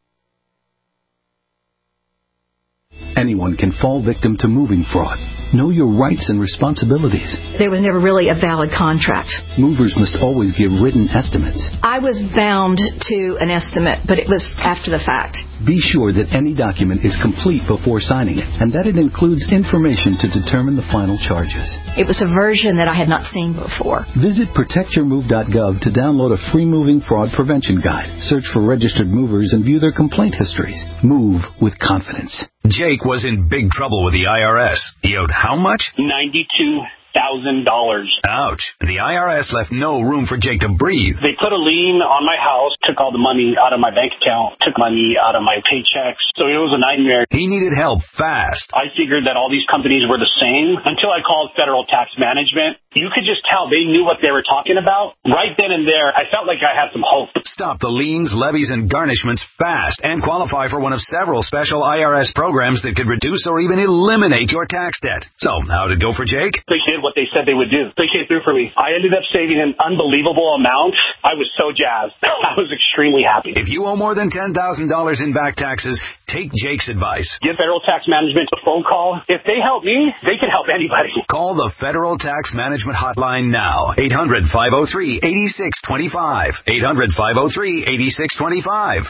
Speaker 16: Anyone can fall victim to moving fraud. Know your rights and responsibilities.
Speaker 17: There was never really a valid contract.
Speaker 16: Movers must always give written estimates.
Speaker 17: I was bound to an estimate, but it was after the fact.
Speaker 16: Be sure that any document is complete before signing it, and that it includes information to determine the final charges.
Speaker 17: It was a version that I had not seen before.
Speaker 16: Visit protectyourmove.gov to download a free moving fraud prevention guide. Search for registered movers and view their complaint histories. Move with confidence.
Speaker 7: Jake was in big trouble with the IRS. He owed how much?
Speaker 18: $92,000.
Speaker 7: Ouch. The IRS left no room for Jake to breathe.
Speaker 18: They put a lien on my house, took all the money out of my bank account, took money out of my paychecks. So it was a nightmare.
Speaker 7: He needed help fast.
Speaker 18: I figured that all these companies were the same until I called Federal Tax Management. You could just tell they knew what they were talking about. Right then and there, I felt like I had some hope.
Speaker 7: Stop the liens, levies, and garnishments fast and qualify for one of several special IRS programs that could reduce or even eliminate your tax debt. So, how'd it go for Jake?
Speaker 18: They did what they said they would do. They came through for me. I ended up saving an unbelievable amount. I was so jazzed. I was extremely happy.
Speaker 7: If you owe more than $10,000 in back taxes, take Jake's advice.
Speaker 18: Give Federal Tax Management a phone call. If they help me, they can help anybody.
Speaker 7: Call the Federal Tax Management hotline now. 800-503-8625. 800-503-8625.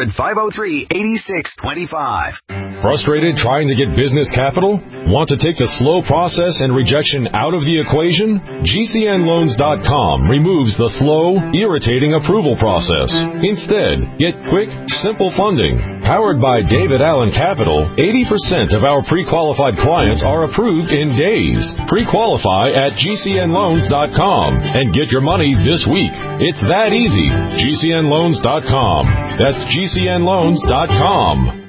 Speaker 7: 800-503-8625.
Speaker 19: Frustrated trying to get business capital? Want to take the slow process and rejection out of the equation? GCNloans.com removes the slow, irritating approval process. Instead, get quick, simple funding. Powered by David Allen Capital, 80% of our pre-qualified clients are approved in days. Pre-qualify at GCNloans.com and get your money this week. It's that easy. GCNloans.com. That's GCNloans.com.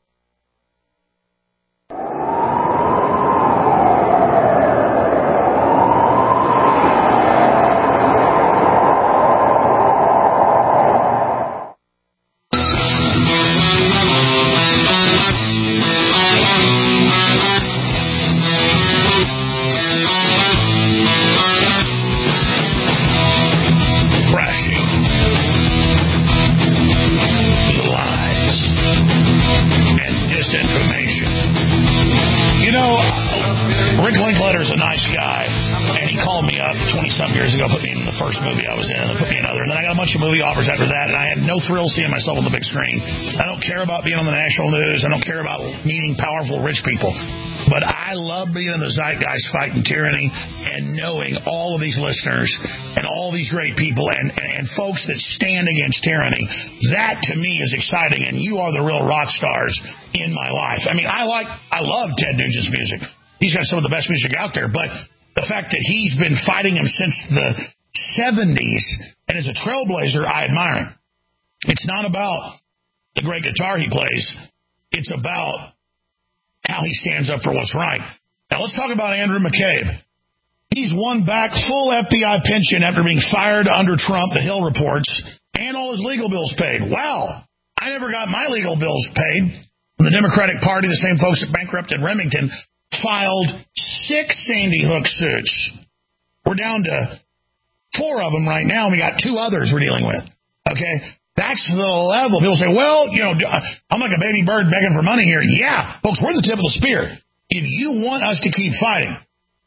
Speaker 2: Thrill seeing myself on the big screen. I don't care about being on the national news. I don't care about meeting powerful rich people. But I love being in the zeitgeist fighting tyranny and knowing all of these listeners and all these great people and folks that stand against tyranny. That to me is exciting, and you are the real rock stars in my life. I mean, I love Ted Nugent's music. He's got some of the best music out there, but the fact that he's been fighting him since the 70s and is a trailblazer, I admire him. It's not about the great guitar he plays. It's about how he stands up for what's right. Now, let's talk about Andrew McCabe. He's won back full FBI pension after being fired under Trump, the Hill reports, and all his legal bills paid. Wow. I never got my legal bills paid. The Democratic Party, the same folks that bankrupted Remington, filed 6 Sandy Hook suits. We're down to 4 of them right now, and we got 2 others we're dealing with. Okay? That's the level. People say, well, I'm like a baby bird begging for money here. Yeah, folks, we're the tip of the spear. If you want us to keep fighting,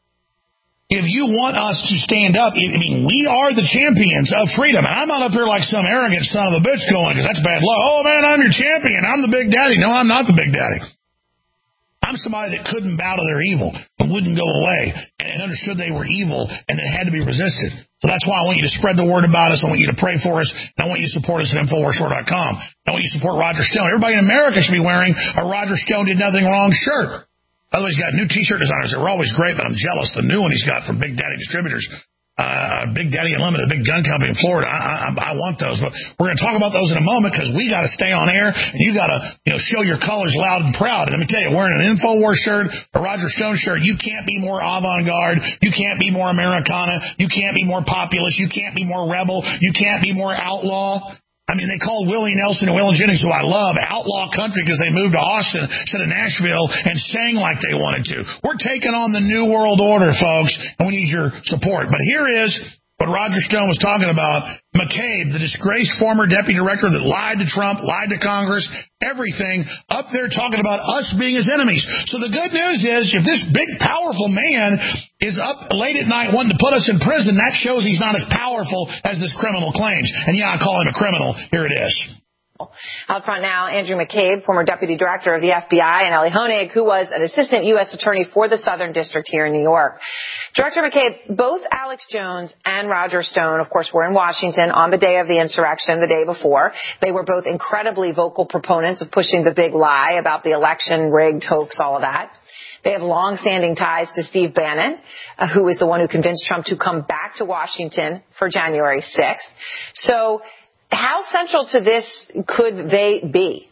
Speaker 2: if you want us to stand up, we are the champions of freedom. And I'm not up here like some arrogant son of a bitch going, because that's bad luck. Oh, man, I'm your champion. I'm the big daddy. No, I'm not the big daddy. I'm somebody that couldn't bow to their evil and wouldn't go away and understood they were evil and that had to be resisted. So that's why I want you to spread the word about us. I want you to pray for us. And I want you to support us at InfoWarsStore.com. I want you to support Roger Stone. Everybody in America should be wearing a Roger Stone Did Nothing Wrong shirt. By the way, he's got new T-shirt designers that were always great, but I'm jealous. The new one he's got from Big Daddy Distributors. Big Daddy Unlimited, the big gun company in Florida. I want those, but we're going to talk about those in a moment because we got to stay on air and you got to show your colors loud and proud. And let me tell you, wearing an InfoWars shirt, a Roger Stone shirt, you can't be more avant-garde, you can't be more Americana, you can't be more populist, you can't be more rebel, you can't be more outlaw. I mean, they called Willie Nelson and Waylon Jennings, who I love, outlaw country because they moved to Austin instead of Nashville and sang like they wanted to. We're taking on the New World Order, folks, and we need your support. But here is what Roger Stone was talking about. McCabe, the disgraced former deputy director that lied to Trump, lied to Congress, everything, up there talking about us being his enemies. So the good news is, if this big, powerful man is up late at night wanting to put us in prison, that shows he's not as powerful as this criminal claims. And yeah, I call him a criminal. Here it is.
Speaker 20: Out front now, Andrew McCabe, former deputy director of the FBI, and Ellie Honig, who was an assistant U.S. attorney for the Southern District here in New York. Director McCabe, both Alex Jones and Roger Stone, of course, were in Washington on the day of the insurrection, the day before. They were both incredibly vocal proponents of pushing the big lie about the election, rigged, hoax, all of that. They have long-standing ties to Steve Bannon, who is the one who convinced Trump to come back to Washington for January 6th. So how central to this could they be?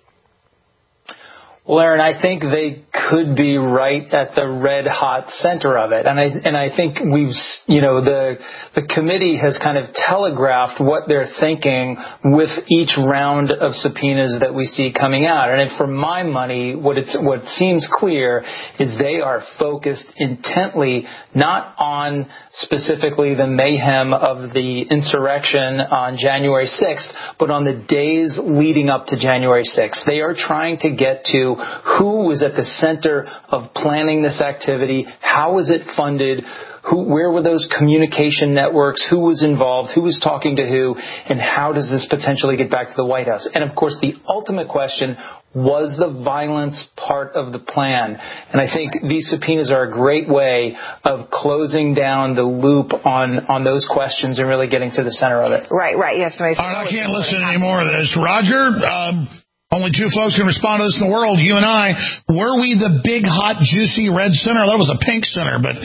Speaker 21: Well, Aaron, I think they could be right at the red hot center of it. And I think the committee has kind of telegraphed what they're thinking with each round of subpoenas that we see coming out. And for my money, what seems clear is they are focused intently not on specifically the mayhem of the insurrection on January 6th, but on the days leading up to January 6th. They are trying to get to who was at the center of planning this activity, how was it funded, where were those communication networks, who was involved, who was talking to who, and how does this potentially get back to the White House? And of course, the ultimate question, was the violence part of the plan? And I think these subpoenas are a great way of closing down the loop on those questions and really getting to the center of it.
Speaker 20: Right. Yes.
Speaker 2: All right, I can't listen anymore of this. Roger, only two folks can respond to this in the world, you and I. Were we the big, hot, juicy red center? That was a pink center, but...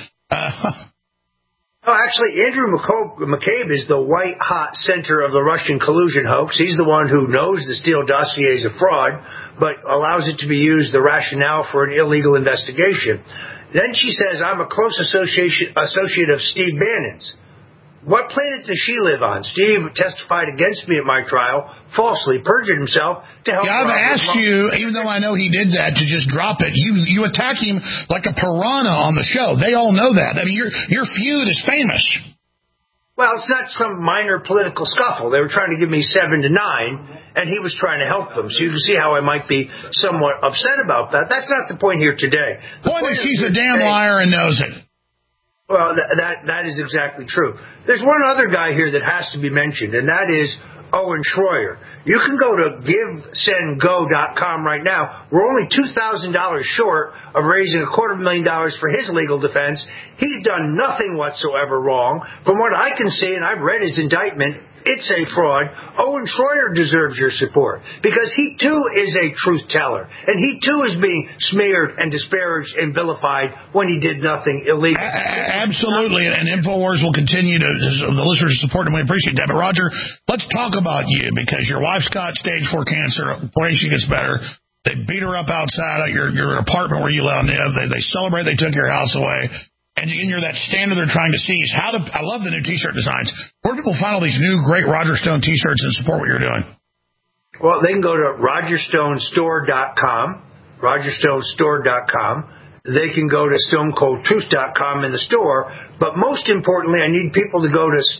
Speaker 4: No, actually, Andrew McCabe is the white-hot center of the Russian collusion hoax. He's the one who knows the Steele dossier is a fraud, but allows it to be used, the rationale for an illegal investigation. Then she says, I'm a close associate of Steve Bannon's. What planet does she live on? Steve testified against me at my trial, falsely perjured himself to help.
Speaker 2: Yeah, I've asked you, even though I know he did that, to just drop it. You attack him like a piranha on the show. They all know that. I mean, your feud is famous.
Speaker 4: Well, it's not some minor political scuffle. They were trying to give me 7 to 9, and he was trying to help them. So you can see how I might be somewhat upset about that. That's not the point here today. The
Speaker 2: point is she's a damn liar and knows it.
Speaker 4: Well, that is exactly true. There's one other guy here that has to be mentioned, and that is Owen Schroyer. You can go to GiveSendGo.com right now. We're only $2,000 short of raising $250,000 for his legal defense. He's done nothing whatsoever wrong. From what I can see, and I've read his indictment, it's a fraud. Owen Schroyer deserves your support because he, too, is a truth teller. And he, too, is being smeared and disparaged and vilified when he did nothing illegal.
Speaker 2: Absolutely. And InfoWars will continue the listeners to support him. We appreciate that. But, Roger, let's talk about you because your wife's got stage 4 cancer. Pray she gets better. They beat her up outside at your apartment where you live. They celebrate they took your house away. And you're that standard they're trying to seize. I love the new T-shirt designs. Where do people find all these new great Roger Stone T-shirts and support what you're doing?
Speaker 4: Well, they can go to RogerStoneStore.com, RogerStoneStore.com. They can go to StoneColdTruth.com in the store. But most importantly, I need people to go to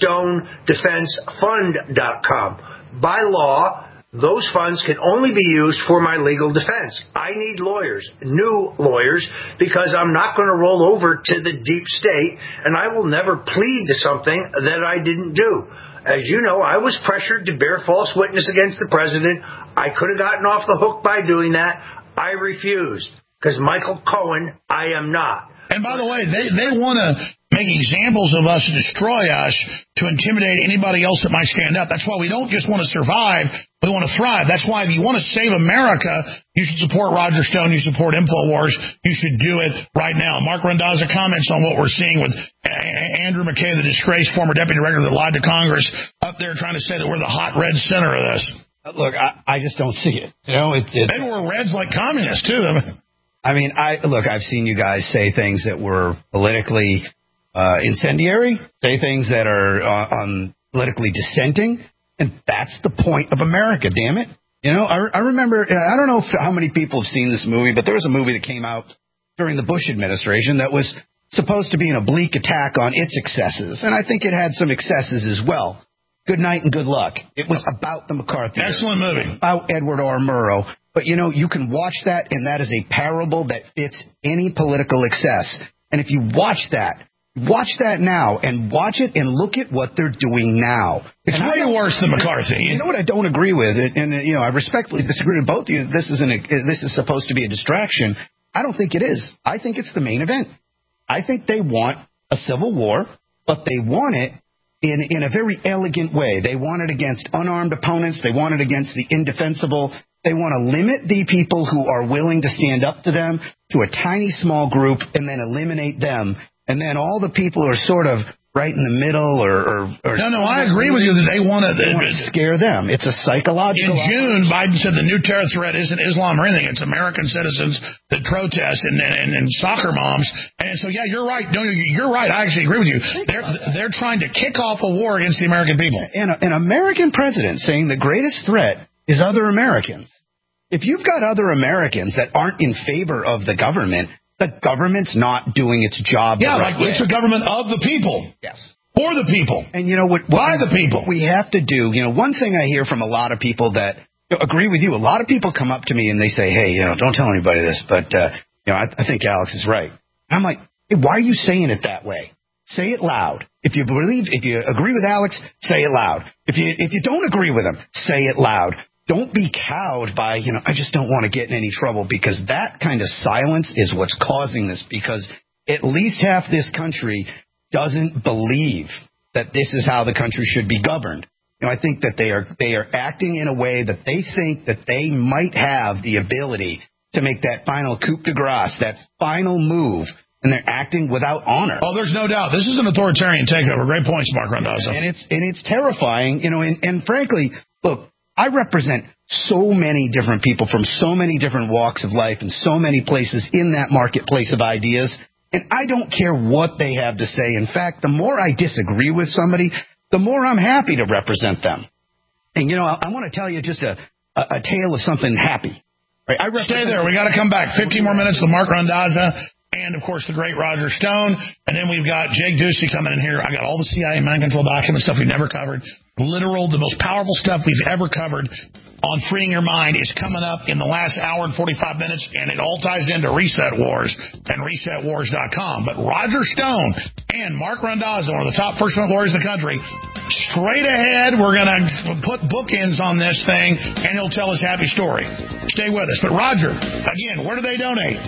Speaker 4: StoneDefenseFund.com. By law, those funds can only be used for my legal defense. I need lawyers, new lawyers, because I'm not going to roll over to the deep state, and I will never plead to something that I didn't do. As you know, I was pressured to bear false witness against the president. I could have gotten off the hook by doing that. I refused, because Michael Cohen, I am not.
Speaker 2: And by the way, they want to make examples of us, destroy us, to intimidate anybody else that might stand up. That's why we don't just want to survive, we want to thrive. That's why if you want to save America, you should support Roger Stone, you support InfoWars, you should do it right now. Mark Randazza comments on what we're seeing with Andrew McKay, the disgraced former deputy director that lied to Congress, up there trying to say that we're the hot red center of this.
Speaker 12: Look, I just don't see it. You know,
Speaker 2: they were reds like communists, too.
Speaker 12: I've seen you guys say things that were politically incendiary, say things that are politically dissenting, and that's the point of America, damn it. You know, I remember, I don't know how many people have seen this movie, but there was a movie that came out during the Bush administration that was supposed to be an oblique attack on its excesses, and I think it had some excesses as well. Good night and good luck. It was about the McCarthy.
Speaker 2: Excellent movie.
Speaker 12: About Edward R. Murrow. But, you know, you can watch that, and that is a parable that fits any political excess. And if you watch that now, and watch it and look at what they're doing now.
Speaker 2: It's way worse than McCarthy.
Speaker 12: You know what I don't agree with? And you know, I respectfully disagree with both of you. This is supposed to be a distraction. I don't think it is. I think it's the main event. I think they want a civil war, but they want it in a very elegant way. They want it against unarmed opponents. They want it against the indefensible. They want to limit the people who are willing to stand up to them to a tiny small group and then eliminate them. And then all the people who are sort of right in the middle or
Speaker 2: No, I agree with you that they want to
Speaker 12: scare them. It's a psychological.
Speaker 2: In June, Biden said the new terror threat isn't Islam or anything. It's American citizens that protest and soccer moms. And so, yeah, you're right. No, you're right. I actually agree with you. They're trying to kick off a war against the American people.
Speaker 12: And an American president saying the greatest threat is other Americans. If you've got other Americans that aren't in favor of the government's not doing its job.
Speaker 2: Yeah, it's a government of the people.
Speaker 12: Yes.
Speaker 2: For the people.
Speaker 12: And you know what?
Speaker 2: By the people.
Speaker 12: What we have to do, you know, one thing I hear from a lot of people that agree with you, a lot of people come up to me and they say, hey, you know, don't tell anybody this, but, you know, I think Alex is right. And I'm like, hey, why are you saying it that way? Say it loud. If you agree with Alex, say it loud. If you don't agree with him, say it loud. Don't be cowed by, you know, I just don't want to get in any trouble, because that kind of silence is what's causing this, because at least half this country doesn't believe that this is how the country should be governed. You know, I think that they are acting in a way that they think that they might have the ability to make that final coup de grace, that final move, and they're acting without honor.
Speaker 2: Oh, there's no doubt. This is an authoritarian takeover. Great points, Mark Randazza.
Speaker 12: And it's terrifying, you know, and frankly, look, I represent so many different people from so many different walks of life and so many places in that marketplace of ideas, and I don't care what they have to say. In fact, the more I disagree with somebody, the more I'm happy to represent them. And, you know, I want to tell you just a tale of something happy. Right?
Speaker 2: Stay there. We got to come back. 15 more minutes with Mark Randazza and, of course, the great Roger Stone. And then we've got Jake Ducey coming in here. I got all the CIA mind control document stuff we've never covered. The most powerful stuff we've ever covered on freeing your mind is coming up in the last hour and 45 minutes, and it all ties into Reset Wars and ResetWars.com. But Roger Stone and Mark Randazza, one of the top First Amendment lawyers in the country, straight ahead, we're going to put bookends on this thing, and he'll tell his happy story. Stay with us. But Roger, again, where do they donate?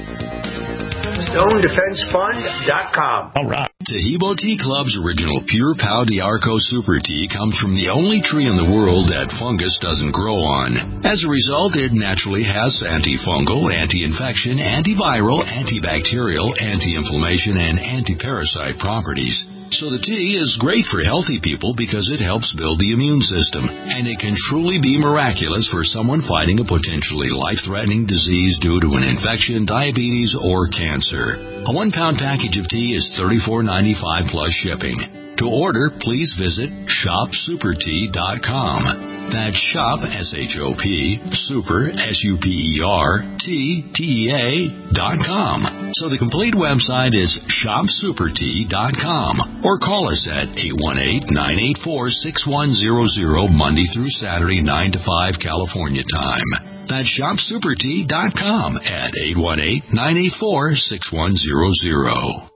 Speaker 4: StoneDefenseFund.com.
Speaker 2: All right.
Speaker 1: Taheebo Tea Club's original Pure Pau d'Arco Super Tea comes from the only tree in the world that fungus doesn't grow on. As a result, it naturally has antifungal, anti-infection, antiviral, antibacterial, anti-inflammation, and anti-parasite properties. So the tea is great for healthy people because it helps build the immune system, and it can truly be miraculous for someone fighting a potentially life-threatening disease due to an infection, diabetes, or cancer. A 1-pound package of tea is $34.95 plus shipping. To order, please visit shopsupertea.com. That's shop, S-H-O-P, super, S-U-P-E-R-T-T-E-A.com. So the complete website is shopsupertea.com, or call us at 818-984-6100 Monday through Saturday, 9 to 5 California time. That's shopsupertea.com at 818-984-6100.